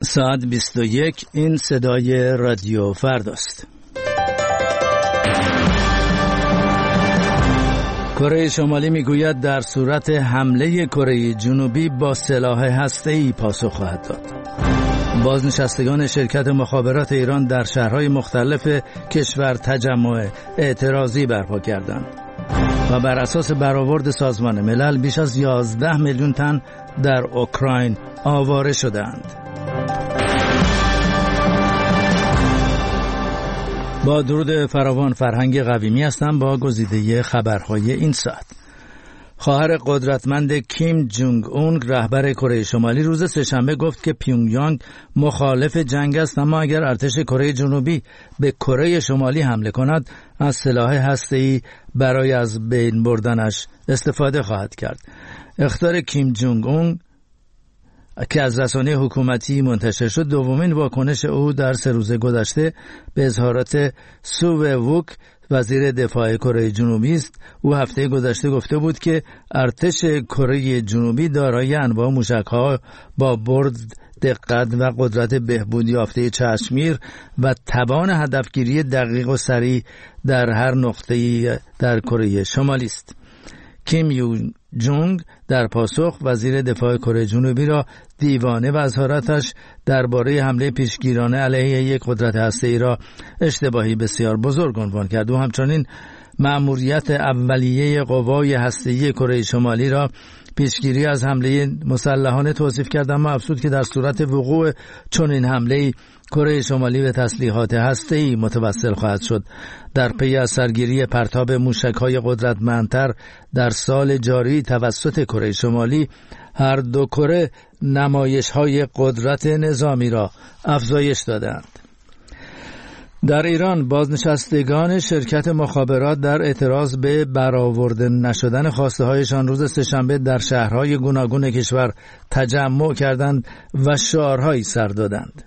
ساعت 21. این صدای رادیو فرداست. کره شمالی میگوید در صورت حمله کره جنوبی با سلاح هسته‌ای پاسخ خواهد داد. بازنشستگان شرکت مخابرات ایران در شهرهای مختلف کشور تجمع اعتراضی برپا کردند و بر اساس برآورد سازمان ملل بیش از 11 میلیون تن در اوکراین آواره شدند. با درود فراوان، فرهنگ قویمی هستم با گزیده خبرهای این ساعت. خواهر قدرتمند کیم جونگ اون رهبر کره شمالی روز سه‌شنبه گفت که پیونگیانگ مخالف جنگ است، اما اگر ارتش کره جنوبی به کره شمالی حمله کند از سلاح هسته‌ای برای از بین بردنش استفاده خواهد کرد. اخطار کیم جونگ اون که از رسانه حکومتی منتشر شد دومین واکنش او در 3 روز گذشته به اظهارات سو ووک وزیر دفاع کره جنوبی است. او هفته گذشته گفته بود که ارتش کره جنوبی دارای انواع موشک‌ها با برد، دقت و قدرت بهبود یافته چشمگیر و توان هدفگیری دقیق و سریع در هر نقطه‌ای در کره شمالی است. کیم یون جونگ در پاسخ وزیر دفاع کره جنوبی را دیوانه و اظهاراتش درباره حمله پیشگیرانه علیه یک قدرت هسته‌ای را اشتباهی بسیار بزرگ عنوان کرد. و همچنین مأموریت اولیه قوای هسته‌ای کره شمالی را پیشگیری از حمله مسلحانه توصیف کرد، اما افزود که در صورت وقوع چنین حمله‌ای کره شمالی به تسلیحات هسته‌ای متوسل خواهد شد. در پی از سرگیری پرتاب موشک‌های قدرتمندتر در سال جاری توسط کره شمالی، هر دو کره نمایش‌های قدرت نظامی را افزایش دادند. در ایران بازنشستگان شرکت مخابرات در اعتراض به برآورده نشدن خواسته‌هایشان روز سه‌شنبه در شهرهای گوناگون کشور تجمع کردند و شعارهایی سر دادند.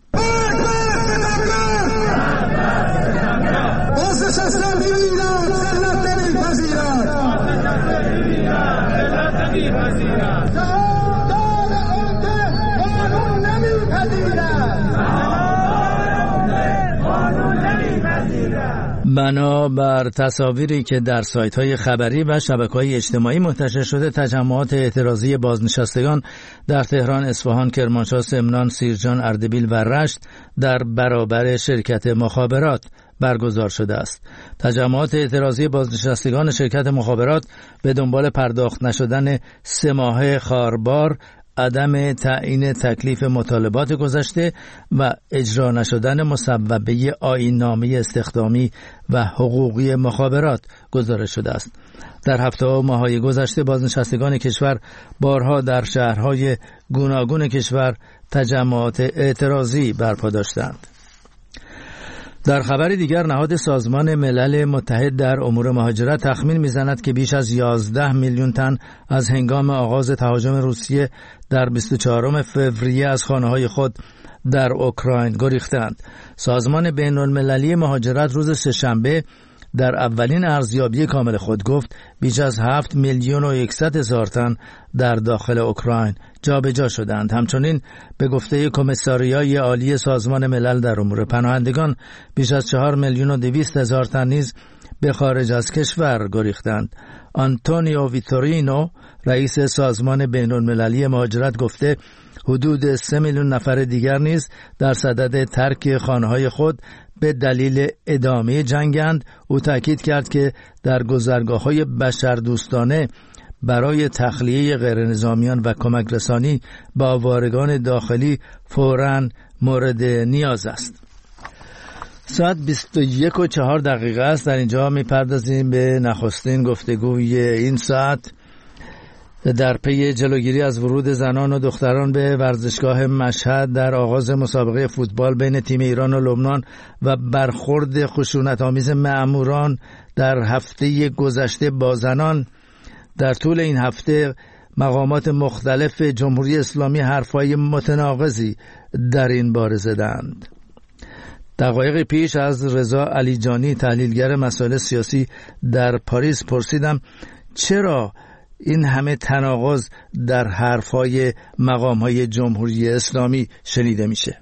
بنابر تصاویری که در سایت‌های خبری و شبکه‌های اجتماعی منتشر شده، تجمعات اعتراضی بازنشستگان در تهران، اصفهان، کرمانشاه، سمنان، سیرجان، اردبیل و رشت در برابر شرکت مخابرات برگزار شده است. تجمعات اعتراضی بازنشستگان شرکت مخابرات به دنبال پرداخت نشدن 3 ماهه خاربار، عدم تعیین تکلیف مطالبات گذشته و اجرا نشدن مصوبه آیین‌نامه استخدامی و حقوقی مخابرات گزارش شده است. در هفته و ماه‌های گذشته بازنشستگان کشور بارها در شهرهای گوناگون کشور تجمعات اعتراضی برپا داشتند. در خبر دیگر، نهاد سازمان ملل متحد در امور مهاجرت تخمین می‌زند که بیش از 11 میلیون تن از هنگام آغاز تهاجم روسیه در 24 فوریه از خانه‌های خود در اوکراین گریختند. سازمان بین‌المللی مهاجرت روز سه‌شنبه در اولین ارزیابی کامل خود گفت بیش از 7 میلیون و 100 هزار تن در داخل اوکراین جابجا شدند. همچنین به گفته کمیساریای عالی سازمان ملل در امور پناهندگان بیش از 4 میلیون و 200 هزار تن نیز به خارج از کشور گریختند. آنتونیو ویتورینو رئیس سازمان بین‌المللی مهاجرت گفته حدود 3 میلیون نفر دیگر نیز در صدد ترک خانه‌های خود به دلیل ادامه جنگند. او تاکید کرد که در گذرگاه‌های بشردوستانه برای تخلیه غیرنظامیان و کمک رسانی به آوارگان داخلی فوراً مورد نیاز است. ساعت 21:04 است. در اینجا می‌پردازیم به نخستین گفتگوی این ساعت در پی جلوگیری از ورود زنان و دختران به ورزشگاه مشهد در آغاز مسابقه فوتبال بین تیم ایران و لبنان و برخورد خشونت‌آمیز مأموران در هفته گذشته با زنان. در طول این هفته مقامات مختلف جمهوری اسلامی حرفای متناقضی در این باره زدند. دقایق پیش از رضا علیجانی تحلیلگر مسائل سیاسی در پاریس پرسیدم چرا این همه تناقض در حرفهای مقامهای جمهوری اسلامی شنیده میشه؟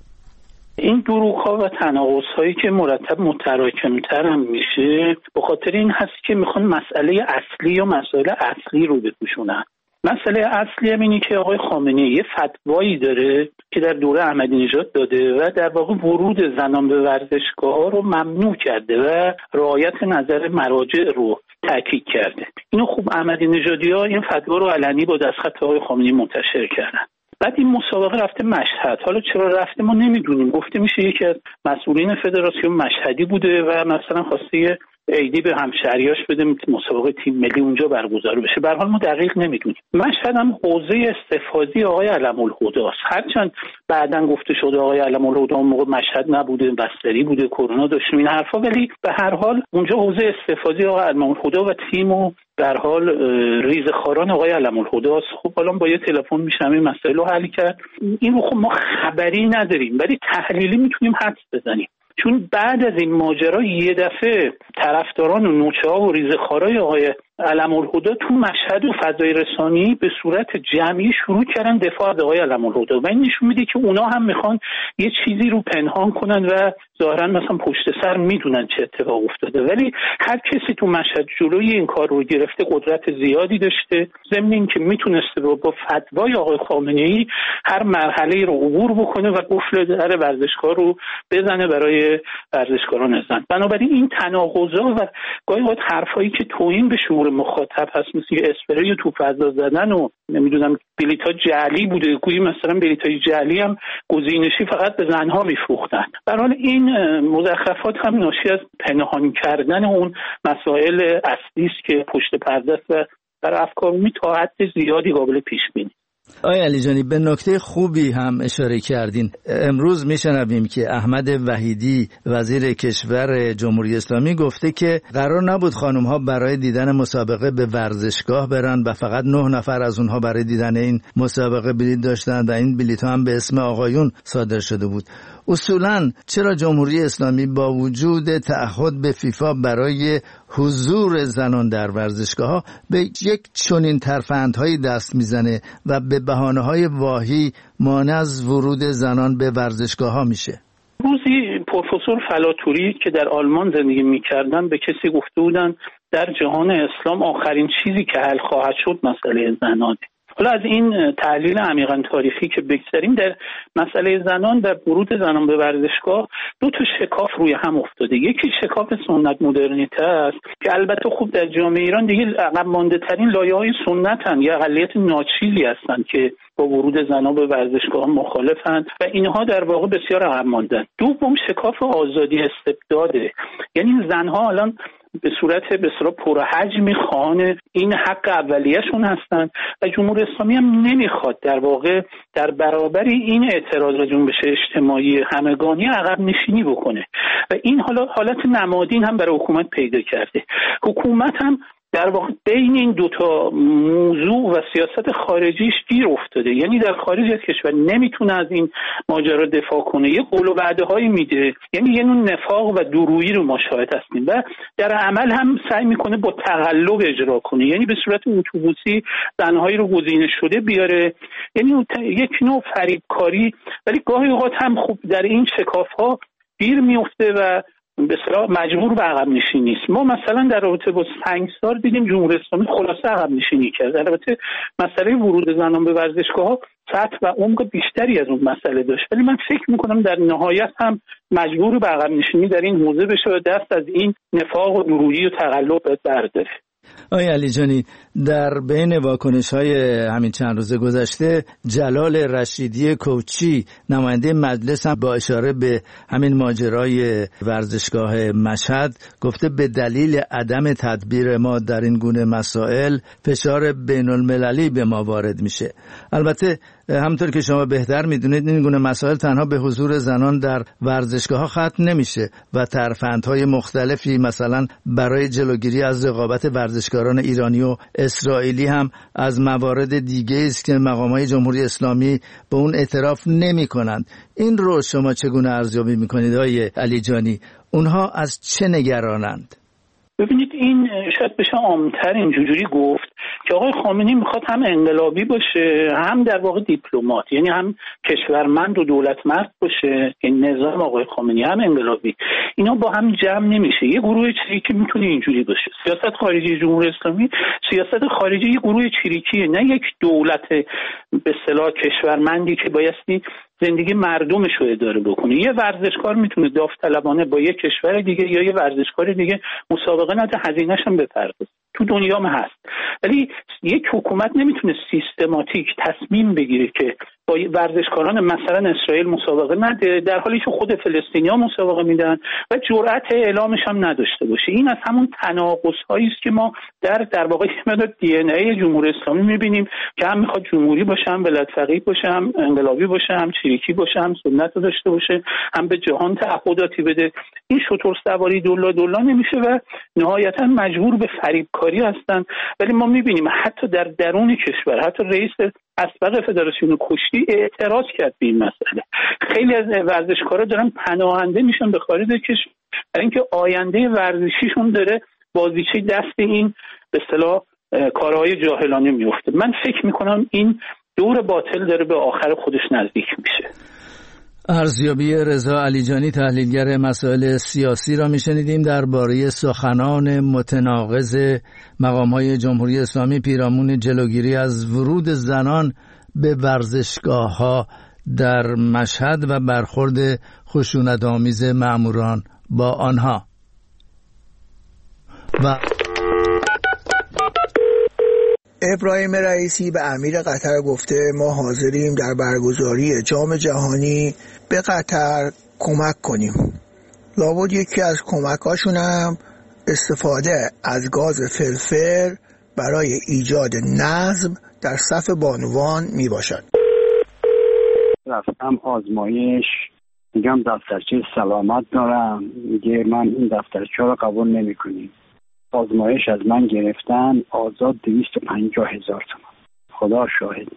این دروغ‌ها و تناقض‌هایی که مرتب متراکم‌تر هم میشه به خاطر این هست که میخوان مسئله اصلی یا مسائل اصلی رو بپوشونن. مسئله اصلی هم اینه که آقای خامنه‌ای یه فتوایی داره که در دوره احمدی نژاد داده و در واقع ورود زنان به ورزشگاه‌ها رو ممنوع کرده و رعایت نظر مراجع رو تاکید کرده. اینو خوب احمدی نژادی‌ها این فتوا رو علنی با دستخط آقای خامنه‌ای منتشر کردن. بعد این مسابقه رفته مشهد. حالا چرا رفته ما نمیدونیم. گفته میشه یکی از مسئولین فدراسیون مشهدی بوده و مثلا خواسته ایدی به همشهریاش بده مسابقه تیم ملی اونجا برگزار بشه. به هر حال ما دقیق نمیدونیم. مشهد هم حوزه استفاضی آقای علم‌الهدی است. هرچند بعداً گفته شده آقای علم‌الهدی اون موقع مشهد نبوده، بستری بوده، کرونا داشت این حرفا، ولی به هر حال اونجا حوزه استفاضی آقای علم‌الهدی و تیم و در حال ریزخواران آقای علم‌الهدی است. خب حالا با یه تلفن میشم این مسائل رو حل کرد. این رو خب ما خبری نداریم ولی تحلیلی میتونیم حدس بزنیم. چون بعد از این ماجرا یه دفعه طرفداران و نوچه‌ها و ریزخوارای آقای علم‌الهدی تو مشهد و فضای رسانی به صورت جمعی شروع کردن دفاع از آقای علم‌الهدی و این نشون میده که اونا هم میخوان یه چیزی رو پنهان کنن و ظاهرا مثلا پشت سر میدونن چه اتفاق افتاده، ولی هر کسی تو مشهد جلوی این کار رو گرفته قدرت زیادی داشته، ضمن اینکه میتونسته با فتوای آقای خامنه‌ای هر مرحله رو عبور بکنه و قفل در ورزشگاه رو بزنه برای ورزشکاران زن. بنابراین این تناقض‌ها و گاهی اوقات حرفایی که توهین به شعور مخاطب هست، مثل اسپری تو فضا زدن و نمیدونم بلیط‌ها جعلی بوده، گویی مثلا بلیط‌های جعلی هم گزینشی فقط به زنها میفروختن. در حال این مزخرفات هم ناشی از پنهان کردن اون مسائل اصلی است که پشت پرده است و در افکار عمومی تا حد زیادی قابل پیش بینی. آقای علی جانی به نکته خوبی هم اشاره کردین. امروز میشنویم که احمد وحیدی وزیر کشور جمهوری اسلامی گفته که قرار نبود خانم‌ها برای دیدن مسابقه به ورزشگاه برن و فقط 9 نفر از اونها برای دیدن این مسابقه بلیط داشتن و این بلیط‌ها هم به اسم آقایون صادر شده بود. اصولاً چرا جمهوری اسلامی با وجود تعهد به فیفا برای حضور زنان در ورزشگاه‌ها به یک چنین ترفندهایی دست میزنه و به بهانه‌های واهی مانع از ورود زنان به ورزشگاه‌ها میشه؟ روزی پروفسور فلاتوری که در آلمان زندگی می‌کردن به کسی گفته بودن در جهان اسلام آخرین چیزی که حل خواهد شد مسئله زنانه. حالا از این تحلیل عمیقاً تاریخی که بگذاریم، در مسئله زنان و ورود زنان به ورزشگاه 2 تا شکاف روی هم افتاده. یکی شکاف سنت مدرنیته است که البته خوب در جامعه ایران دیگه عقب مانده ترین لایه‌های سنتن یا اقلیت ناچیزی هستند که با ورود زنان به ورزشگاه مخالفند و اینها در واقع بسیار عقب ماندن. دوم شکاف آزادی استبداده، یعنی زنها الان به صورت بسیار پرحجمی خواهان این حق اولیه‌شون هستند و جمهوری اسلامی هم نمیخواد در واقع در برابر این اعتراض و جنبش اجتماعی همگانی عقب نشینی بکنه و این حالت نمادین هم برای حکومت پیدا کرده. حکومت هم در واقع بین این 2 تا موضوع و سیاست خارجیش گیر افتاده، یعنی در خارج از کشور نمیتونه از این ماجرا دفاع کنه، یه قول و وعده‌هایی میده، یعنی یه نوع نفاق و دورویی رو ما شاهد هستیم و در عمل هم سعی میکنه با تقلب اجرا کنه، یعنی به صورت اتوبوسی زنهایی رو گزینش شده بیاره، یعنی یک نوع فریبکاری، ولی گاهی اوقات هم خوب در این شکاف‌ها گیر میفته و به اصطلاح مجبور به عقب نشینی است. ما مثلا در رابطه با سنگسار دیدیم جمهوری اسلامی خلاصه عقب نشینی کرد. البته مسئله ورود زنان به ورزشگاه‌ها سطح و عمق بیشتری از اون مسئله داشت، ولی من فکر می‌کنم در نهایت هم مجبور به عقب نشینی در این حوزه بشه و دست از این نفاق و دورویی و تقلب برداره. آقای علی جانی، در بین واکنش‌های همین چند روز گذشته جلال رشیدی کوچی نماینده مجلس هم با اشاره به همین ماجرای ورزشگاه مشهد گفته به دلیل عدم تدبیر ما در این گونه مسائل فشار بین‌المللی به ما وارد میشه. البته همونطور که شما بهتر میدونید این گونه مسائل تنها به حضور زنان در ورزشگاه‌ها ختم نمیشه و ترفندهای مختلفی مثلا برای جلوگیری از رقابت ورزشکاران ایرانی و اسرائیلی هم از موارد دیگه است که مقامات جمهوری اسلامی به اون اعتراف نمی‌کنند. این رو شما چگونه ارزیابی می‌کنید آقای علی جانی؟ اونها از چه نگرانند؟ ببینید این شاید بشه عام‌تر اینجوری گفت که آقای خامنه‌ای میخواد هم انقلابی باشه، هم در واقع دیپلمات، یعنی هم کشورمند و دولتمرد باشه. این نظام آقای خامنه‌ای هم انقلابی، اینا با هم جمع نمیشه. یه گروه چریکی میتونه اینجوری باشه. سیاست خارجی جمهوری اسلامی سیاست خارجی یه گروه چریکیه، نه یک دولت به اصطلاح کشورمندی که بایستی زندگی مردمش رو اداره بکنه. یه ورزشکار میتونه داوطلبانه با یه کشور دیگه یا یه ورزشکار دیگه مسابقه نده، هزینه‌ش هم بپردازه. تو دنیا هم هست. ولی یک حکومت نمیتونه سیستماتیک تصمیم بگیره که با ورزشکاران مثلا اسرائیل مسابقه نده، در حالی که خود فلسطینی‌ها مسابقه میدن و جرأت اعلامش هم نداشته باشه. این از همون تناقض‌هایی است که ما در واقع دی ان ای جمهوری اسلامی می‌بینیم که هم میخواد جمهوری باشه، هم ولایت فقیه باشه، هم انقلابی باشه، هم چریکی باشه، هم سنت داشته باشه، هم به جهان تعهداتی بده. این شتر سواری دولا نمیشه و نهایتاً مجبور به فریبکاری هستن. ولی ما می‌بینیم حتی در درون کشور، حتی رئیس اسبق فدراسیون کشتی اعتراض کرد به این مسئله. خیلی از ورزشکارا دارن پناهنده میشن به خارج کشور برای اینکه آینده ورزشیشون داره بازیچه دست این به اصطلاح کارهای جاهلانه میفته. من فکر میکنم این دور باطل داره به آخر خودش نزدیک میشه. ارزیابی رضا علیجانی تحلیلگر مسائل سیاسی را میشنیدیم درباره سخنان متناقض مقام‌های جمهوری اسلامی پیرامون جلوگیری از ورود زنان به ورزشگاه‌ها در مشهد و برخورد خشونت‌آمیز مأموران با آنها. و ابراهیم رئیسی به امیر قطر گفته ما حاضریم در برگزاری جام جهانی به قطر کمک کنیم. لابد یکی از کمکاشون هم استفاده از گاز فلفل برای ایجاد نظم در صف بانوان می باشد. رفتم آزمایش، میگم دفترچه سلامت دارم، میگه من این دفترچه رو قبول نمی کنیم. آزمایش از من گرفتن آزاد 250,000 تومان. خدا شاهد.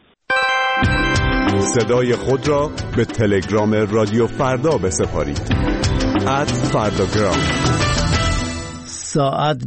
صدای خود را به تلگرام رادیو فردا بسپارید. @فرداگرام. ساعت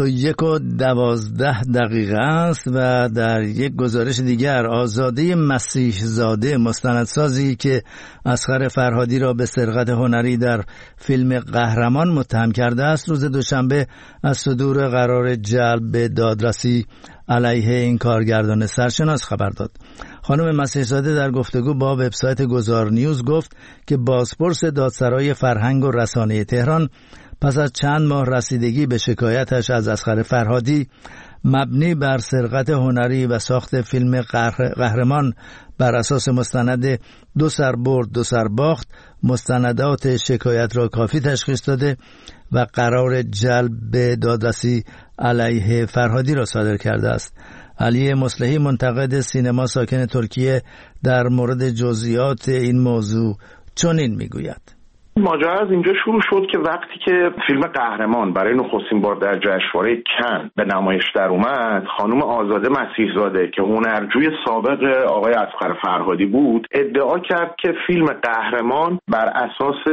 21:12 است و در یک گزارش دیگر آزاده مسیح زاده مستندسازی که اصغر فرهادی را به سرقت هنری در فیلم قهرمان متهم کرده است روز دوشنبه از صدور قرار جلب به دادرسی علیه این کارگردان سرشناس خبر داد. خانم مسیح زاده در گفتگو با وبسایت گذار نیوز گفت که بازپرس دادسرای فرهنگ و رسانه تهران پس از چند ماه رسیدگی به شکایتش از اصغر فرهادی مبنی بر سرقت هنری و ساخت فیلم قهرمان بر اساس مستند 2 سر برد 2 سر باخت مستندات شکایت را کافی تشخیص داده و قرار جلب به دادرسی علیه فرهادی را صادر کرده است. علی مصلحی منتقد سینما ساکن ترکیه در مورد جزئیات این موضوع چنین میگوید: ماجرا از اینجا شروع شد که وقتی که فیلم قهرمان برای نخستین بار در جشنواره کن به نمایش در اومد، خانم آزاده مسیح زاده که هنرجوی سابق آقای اصغر فرهادی بود ادعا کرد که فیلم قهرمان بر اساس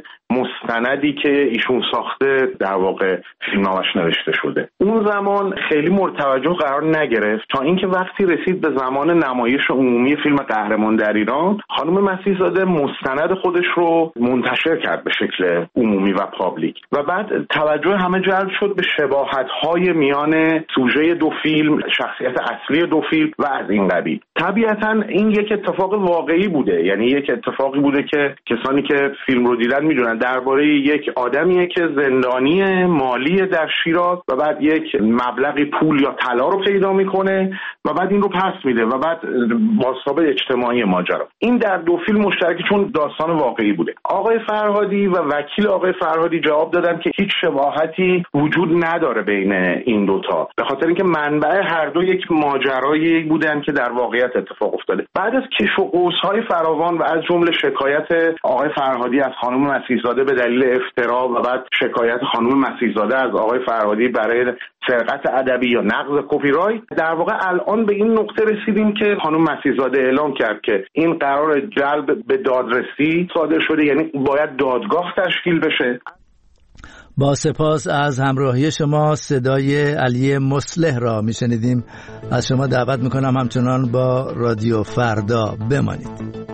مستندی که ایشون ساخته در واقع فیلمنامه‌اش نوشته شده. اون زمان خیلی مورد توجه قرار نگرفت تا اینکه وقتی رسید به زمان نمایش عمومی فیلم قهرمان در ایران، خانم مسیح زاده مستند خودش رو منتشر کرد به شکل عمومی و پابلیک و بعد توجه همه جلب شد به شباهت‌های میان سوژه دو فیلم، شخصیت اصلی دو فیلم و از این قبیل. طبیعتاً این یک اتفاق واقعی بوده، یعنی یک اتفاقی بوده که کسانی که فیلم رو دیدن میدونن درباره یک آدمیه که زندانی مالی در شیراز و بعد یک مبلغی پول یا طلا رو پیدا میکنه و بعد این رو پس میده و بعد بازتاب اجتماعی ماجرا. این در دو فیلم مشترکی چون داستان واقعی بوده. آقای فرهادی و وکیل آقای فرهادی جواب دادن که هیچ شباهتی وجود نداره بین این دوتا، به خاطر اینکه منبع هر دو یک ماجرایی بودن که در واقعیت اتفاق افتاده. بعد از کش و قوس‌های فراوان و از جمله شکایت آقای فرهادی از خانم مسیح‌زاده به دلیل افترا و بعد شکایت خانم مسیح‌زاده از آقای فرهادی برای سرقت ادبی یا نقض کپی رایت، در واقع الان به این نقطه رسیدیم که خانم مسیح‌زاده اعلام کرد که این قرار جلب به دادرسی صادر شده، یعنی باید دادگاه تشکیل بشه. با سپاس از همراهی شما صدای علی مصلح را میشنیدیم. از شما دعوت میکنم همچنان با رادیو فردا بمانید.